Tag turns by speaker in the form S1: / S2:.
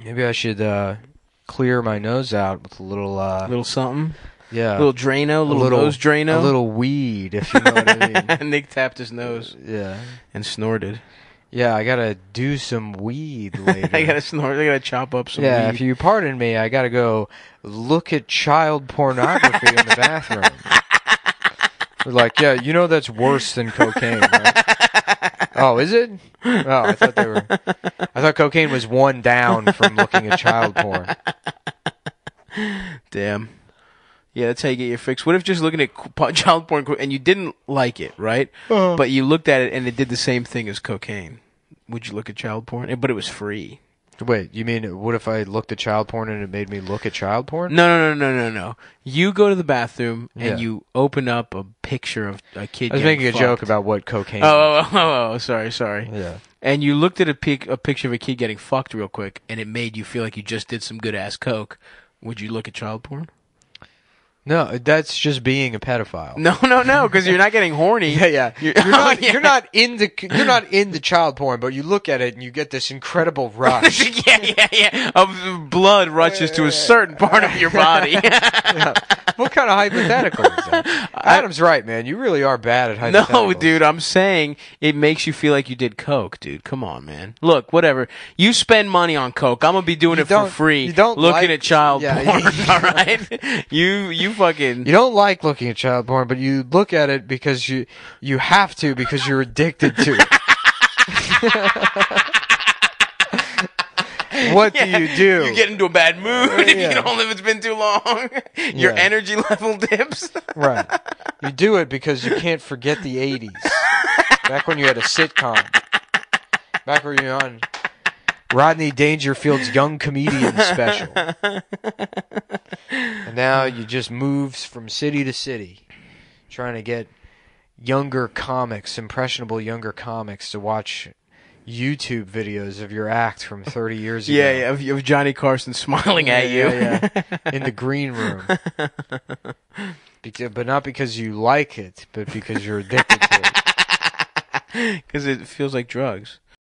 S1: Maybe I should clear my nose out with a little
S2: Little something.
S1: yeah,
S2: Little Drano, little nose Drano.
S1: a little weed, if you know what I mean.
S2: Nick tapped his nose
S1: Yeah.
S2: and snorted.
S1: Yeah, I gotta do some weed later.
S2: I gotta snort. I gotta chop up some
S1: Yeah,
S2: weed.
S1: if you pardon me, I gotta go look at child pornography in the bathroom. They're like, yeah, you know that's worse than cocaine, right? Oh, is it? Oh, I thought cocaine was one down from looking at child porn.
S2: Damn. Yeah, that's how you get your fix. What if just looking at child porn and you didn't like it, right? But you looked at it and it did the same thing as cocaine. Would you look at child porn? But it was free.
S1: Wait, you mean what if I looked at child porn and it made me look at child porn?
S2: No. You go to the bathroom and
S1: Yeah.
S2: you open up a picture of a kid.
S1: I was
S2: getting
S1: making a
S2: fucked.
S1: joke about what cocaine.
S2: Oh, sorry.
S1: Yeah.
S2: And you looked at a picture of a kid getting fucked real quick, and it made you feel like you just did some good ass coke. Would you look at child porn?
S1: No, that's just being a pedophile.
S2: No, because you're not getting horny.
S1: Yeah. You're not.
S2: Yeah.
S1: You're not into child porn, but you look at it and you get this incredible rush.
S2: yeah. Of blood rushes to a certain part of your body.
S1: Yeah. What kind of hypothetical is that? Adam's right, man. You really are bad at hypotheticals.
S2: No, dude, I'm saying it makes you feel like you did coke, dude. Come on, man. Look, whatever. You spend money on coke. I'm gonna be doing it for free.
S1: You don't
S2: looking
S1: like-
S2: at child
S1: yeah,
S2: porn. All right. You fucking.
S1: You don't like looking at child porn, but you look at it because you have to because you're addicted to it. What do you do?
S2: You get into a bad mood if
S1: Yeah.
S2: you don't live. It's been too long. Your
S1: Yeah.
S2: energy level dips.
S1: Right. You do it because you can't forget the 80s. Back when you had a sitcom. Back when you were on Rodney Dangerfield's Young Comedian special. And now you just moves from city to city trying to get younger comics, impressionable younger comics to watch YouTube videos of your act from 30 years ago.
S2: Yeah, of Johnny Carson smiling at you.
S1: Yeah. In the green room. But not because you like it, but because you're addicted to it.
S2: Because it feels like drugs.